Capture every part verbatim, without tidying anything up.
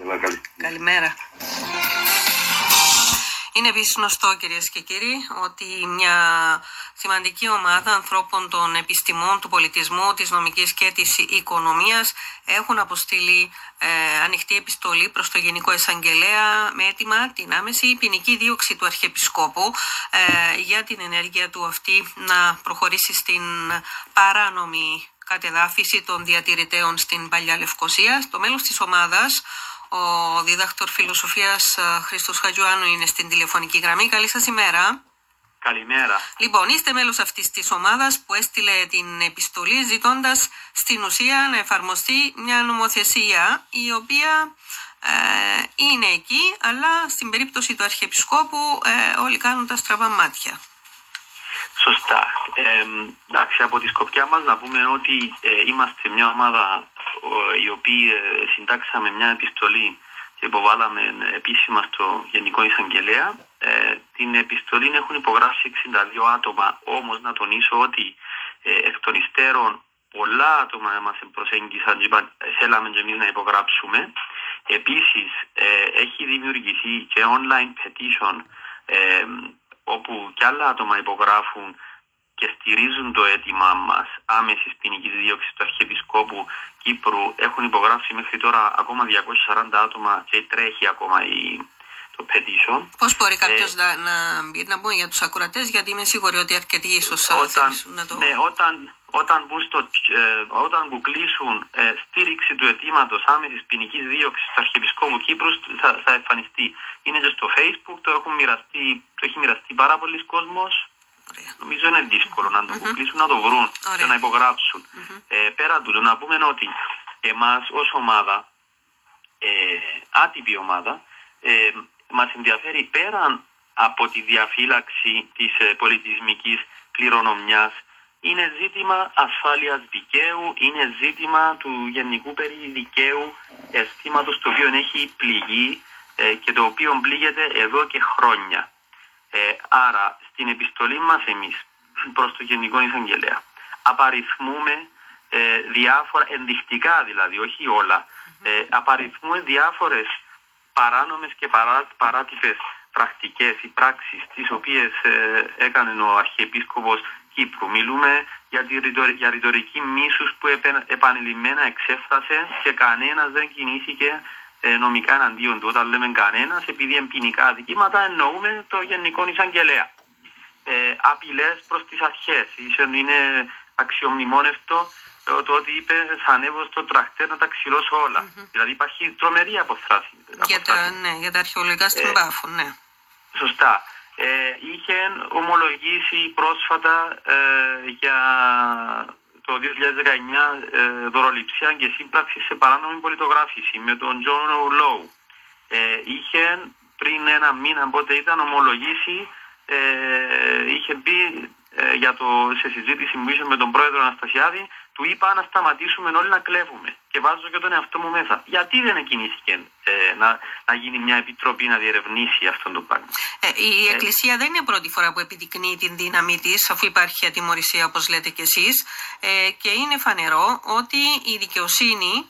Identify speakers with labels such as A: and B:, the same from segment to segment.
A: Καλημέρα. Είναι επίσης γνωστό, κυρίες και κύριοι, ότι μια σημαντική ομάδα ανθρώπων των επιστημών, του πολιτισμού, της νομικής και της οικονομίας έχουν αποστείλει ε, ανοιχτή επιστολή προς το Γενικό Εισαγγελέα με αίτημα την άμεση ποινική δίωξη του Αρχιεπισκόπου ε, για την ενέργεια του αυτή να προχωρήσει στην παράνομη κατεδάφιση των διατηρητέων στην Παλιά Λευκωσία. Το μέλος της ομάδας, ο δίδακτορ φιλοσοφίας Χρήστος Χατζιωάννου, είναι στην τηλεφωνική γραμμή. Καλή σας ημέρα.
B: Καλημέρα.
A: Λοιπόν, είστε μέλος αυτής της ομάδας που έστειλε την επιστολή ζητώντας στην ουσία να εφαρμοστεί μια νομοθεσία η οποία ε, είναι εκεί, αλλά στην περίπτωση του Αρχιεπισκόπου ε, όλοι κάνουν τα στραβά μάτια.
B: Σωστά. Ε, εντάξει, από τη σκοπιά μας να πούμε ότι ε, είμαστε μια ομάδα η οποία ε, συντάξαμε μια επιστολή και υποβάλαμε επίσημα στο Γενικό Εισαγγελέα. Ε, την επιστολή έχουν υπογράψει εξήντα δύο άτομα, όμως να τονίσω ότι ε, εκ των υστέρων πολλά άτομα μας προσέγγισαν και είπαν θέλαμε και εμείς να υπογράψουμε. Επίσης ε, έχει δημιουργηθεί και online petition ε, όπου και άλλα άτομα υπογράφουν και στηρίζουν το αίτημά μας άμεσης ποινικής δίωξης του Αρχιεπισκόπου Κύπρου. Έχουν υπογράψει μέχρι τώρα ακόμα διακόσια σαράντα άτομα και τρέχει ακόμα η, το petition.
A: Πώς μπορεί κάποιος ε, να, να, να πούμε για τους ακροατές, γιατί είμαι σίγουρη ότι αρκετοί ίσως
B: όταν,
A: να το...
B: Ναι, όταν, όταν, μπουν στο, ε, όταν που κλείσουν ε, στήριξη του αιτήματος άμεσης ποινικής δίωξης του Αρχιεπισκόπου Κύπρου θα, θα εμφανιστεί. Είναι και στο Facebook, το, έχουν μοιραστεί, το έχει μοιραστεί πάρα πολλοί κόσμος. Ωραία. Νομίζω είναι δύσκολο να το mm-hmm. κλείσουν, να το βρουν. Ωραία. Και να υπογράψουν. Mm-hmm. Ε, πέρα του, να πούμε ότι εμάς ως ομάδα, ε, άτυπη ομάδα, ε, μας ενδιαφέρει πέραν από τη διαφύλαξη της ε, πολιτισμικής κληρονομιάς, είναι ζήτημα ασφάλειας δικαίου, είναι ζήτημα του γενικού περί δικαίου αισθήματος το οποίο έχει πληγεί ε, και το οποίο πλήγεται εδώ και χρόνια. Ε, άρα, στην επιστολή μας εμείς προς το Γενικό Εισαγγελέα απαριθμούμε ε, διάφορα, ενδεικτικά δηλαδή, όχι όλα, ε, απαριθμούμε διάφορες παράνομες και παρά, παράτυπες πρακτικές ή πράξεις τις οποίες ε, έκανε ο Αρχιεπίσκοπος Κύπρου. Μιλούμε για, τη, για ρητορική μίσους που επε, επανειλημμένα εξέφρασε και κανένας δεν κινήθηκε νομικά εναντίον του. Όταν λέμε κανένας, επειδή είναι ποινικά αδικήματα, εννοούμε το Γενικό Εισαγγελέα. Ε, απειλές προς τις αρχές. Είναι αξιομνημόνευτο το ότι είπε θα ανέβω στο τρακτέρ να τα ξυλώσω όλα. Mm-hmm. Δηλαδή υπάρχει τρομερή αποστράση.
A: Για τα, ναι, για τα αρχαιολογικά στην ε, Πάφο, ναι.
B: Σωστά. Ε, είχε ομολογήσει πρόσφατα ε, για το δύο χιλιάδες δεκαεννιά ε, δωροληψία και σύμπραξη σε παράνομη πολιτογράφηση με τον Τζον Λόου. Ε, είχε πριν ένα μήνα, πότε ήταν, ομολογήσει, ε, είχε μπει ε, για το, σε συζήτηση που είχε με τον πρόεδρο Αναστασιάδη, του είπα να σταματήσουμε όλοι να κλέβουμε και βάζω και τον εαυτό μου μέσα. Γιατί δεν εκκινήθηκε ε, να, να γίνει μια επιτροπή να διερευνήσει αυτό το πράγμα.
A: Ε, η ε, Εκκλησία δεν είναι πρώτη φορά που επιδεικνύει την δύναμή της, αφού υπάρχει ατιμωρησία όπως λέτε κι εσείς, ε, και είναι φανερό ότι η δικαιοσύνη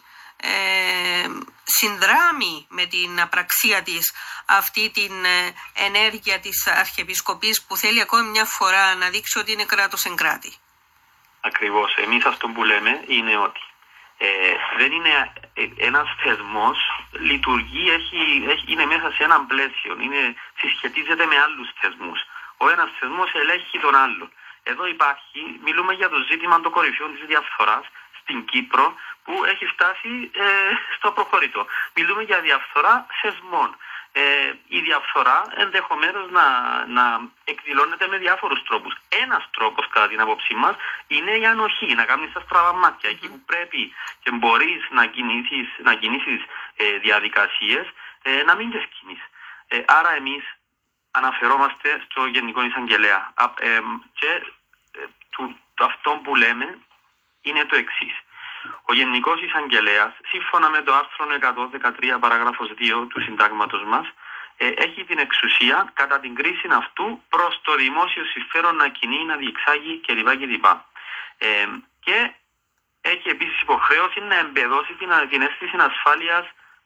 A: ε, συνδράμει με την απραξία της αυτή την ε, ενέργεια της Αρχιεπισκοπής που θέλει ακόμη μια φορά να δείξει ότι είναι κράτος εν κράτη.
B: Ακριβώς. Εμείς αυτό που λέμε είναι ότι ε, δεν είναι ε, ένας θεσμός, λειτουργεί, έχει, έχει, είναι μέσα σε έναν πλαίσιο, είναι, συσχετίζεται με άλλους θεσμούς. Ο ένας θεσμός ελέγχει τον άλλον. Εδώ υπάρχει, μιλούμε για το ζήτημα των κορυφιών της διαφθοράς στην Κύπρο που έχει φτάσει ε, στο προχωρητό. Μιλούμε για διαφθορά θεσμών. Ε, η διαφθορά ενδεχομένως να, να εκδηλώνεται με διάφορους τρόπους. Ένας τρόπος κατά την άποψή μας είναι η ανοχή, να κάνεις τα στραβά μάτια. Εκεί που πρέπει και μπορείς να κινήσεις, να κινήσεις ε, διαδικασίες, ε, να μην τις κινείς. Ε, άρα εμείς αναφερόμαστε στο Γενικό Εισαγγελέα. Ε, και ε, του, αυτό που λέμε είναι το εξής. Ο Γενικός Εισαγγελέας, σύμφωνα με το άρθρο εκατόν δεκατρία παράγραφος δύο του συντάγματος μας, ε, έχει την εξουσία κατά την κρίση αυτού προς το δημόσιο συμφέρον να κινεί, να διεξάγει κλπ. κλπ. Ε, και έχει επίσης υποχρέωση να εμπεδώσει την, την αίσθηση ασφάλειας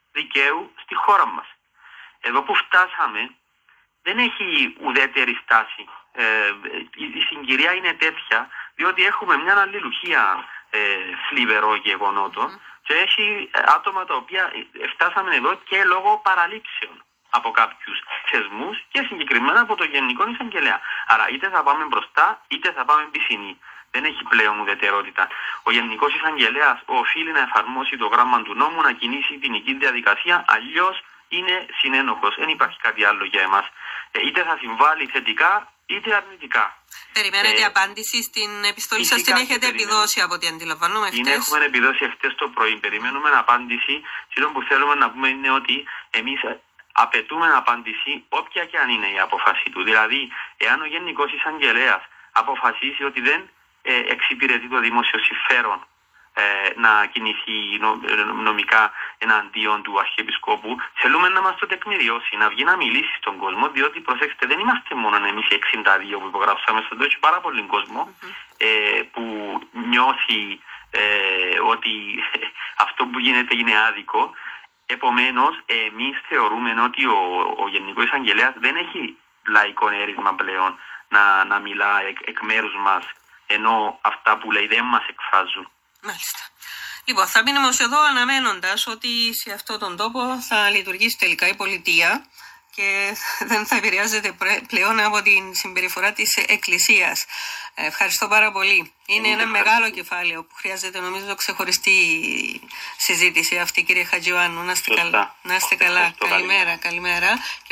B: δικαίου στη χώρα μας. Εδώ που φτάσαμε δεν έχει ουδέτερη στάση. Ε, η συγκυρία είναι τέτοια διότι έχουμε μια αλληλουχία ε, θλιβερό γεγονότο mm. και έχει άτομα τα οποία φτάσαμε εδώ και λόγω παραλήψεων από κάποιους θεσμούς και συγκεκριμένα από το Γενικό Εισαγγελέα. Άρα είτε θα πάμε μπροστά είτε θα πάμε πισινή. Δεν έχει πλέον ουδετερότητα. Ο Γενικός Εισαγγελέας οφείλει να εφαρμόσει το γράμμα του νόμου, να κινήσει την ποινική διαδικασία, αλλιώς είναι συνένοχος. Δεν υπάρχει κάτι άλλο για εμάς. Ε, είτε θα συμβάλλει θετικά είτε αρνητικά.
A: Περιμένετε ε, απάντηση στην επιστολή σας, την έχετε επιδώσει από ό,τι αντιλαμβάνομαι χτες.
B: Την έχουμε επιδώσει χτες το πρωί. Περιμένουμε απάντηση. Αυτό που θέλουμε να πούμε είναι ότι εμείς απαιτούμε απάντηση όποια και αν είναι η απόφαση του. Δηλαδή, εάν ο Γενικός Εισαγγελέας αποφασίσει ότι δεν ε, εξυπηρετεί το δημόσιο συμφέρον να κινηθεί νομικά εναντίον του Αρχιεπισκόπου, θέλουμε να μας το τεκμηριώσει, να βγει να μιλήσει στον κόσμο, διότι προσέξτε, δεν είμαστε μόνο εμείς οι εξήντα δύο που υπογράψαμε, στον έχει πάρα πολύ κόσμο mm-hmm. ε, που νιώθει ε, ότι αυτό που γίνεται είναι άδικο. Επομένως, εμείς θεωρούμε ότι ο, ο Γενικός Εισαγγελέας δεν έχει λαϊκό έρισμα πλέον να, να μιλά εκ, εκ μέρους μας, ενώ αυτά που λέει δεν μας εκφράζουν.
A: Μάλιστα. Λοιπόν, θα μείνουμε ως εδώ αναμένοντας ότι σε αυτόν τον τόπο θα λειτουργήσει τελικά η πολιτεία και δεν θα επηρεάζεται πλέον από την συμπεριφορά της Εκκλησίας. Ευχαριστώ πάρα πολύ. Είναι ένα μεγάλο κεφάλαιο που χρειάζεται νομίζω ξεχωριστή συζήτηση αυτή, κύριε Χατζιωάννου. Να είστε καλά. Να είστε καλά. Καλημέρα. Καλημέρα.